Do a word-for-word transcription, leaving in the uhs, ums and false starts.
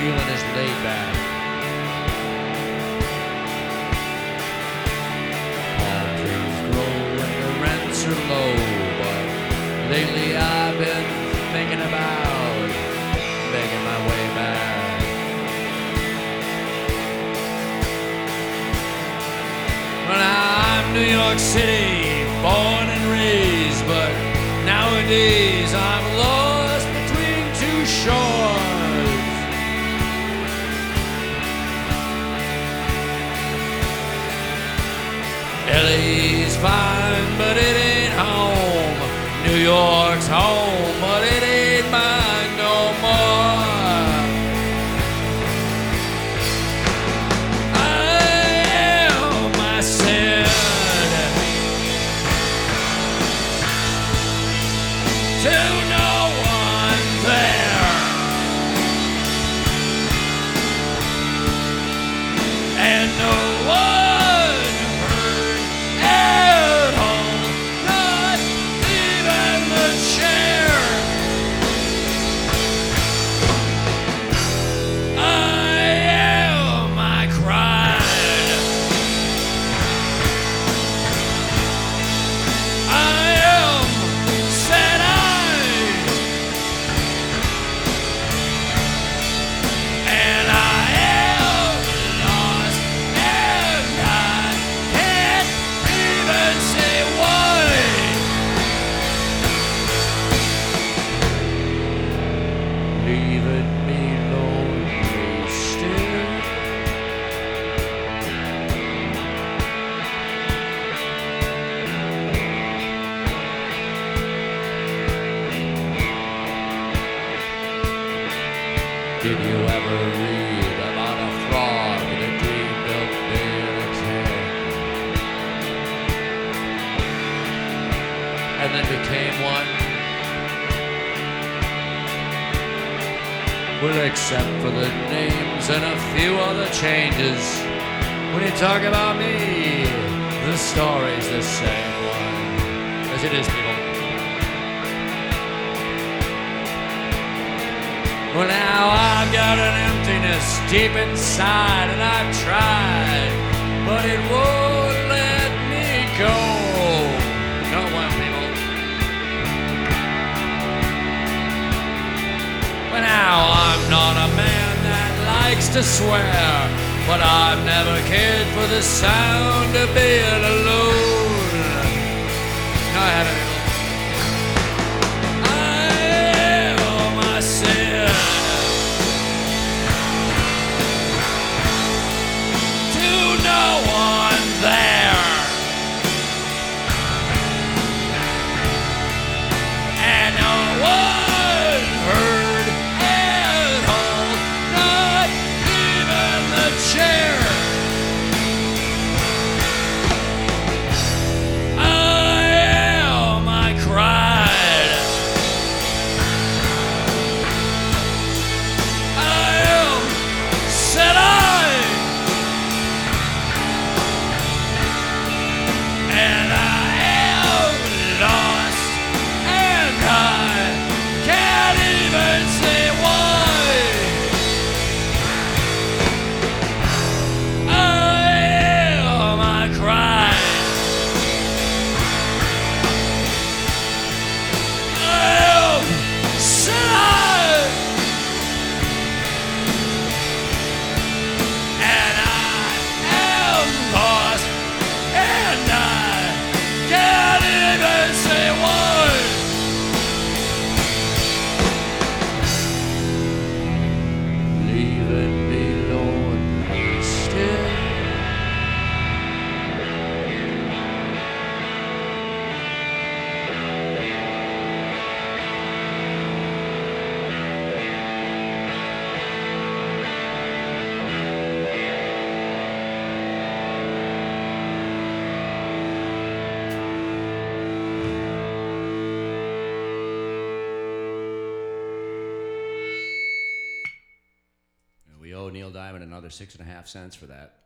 feeling is laid back. Palm trees grow when the rents are low, but lately I've been thinking about making my way back. Well, I'm New York City, born and raised, but nowadays I'm lost between two shores. L A's fine, but it ain't home. New York's home, but it ain't mine no more. To no one there, and no one heard at all, not even the chair. I am, I cried. I am, said I. Leaving me lonely still. Did you ever read about a frog that dreamed of being a king and then became one? Well, except for the names and a few other changes. When you talk about me, the story's the same one as it is, people. Well, now I've got an emptiness deep inside, and I've tried, but it won't let me go. No one, people. Well, now I'm not a man that likes to swear, but I've never cared for the sound of being alone. No, I haven't. I am my sin. To no one there, and no one heard at all, not even the chair. I am, I cried. I am, said I. And I am lost, and I can't even say why. I am, I cried. I am, said I. And I am lost, and I can't even say why. Leaving me lonely still. We owe Neil Diamond another six and a half cents for that.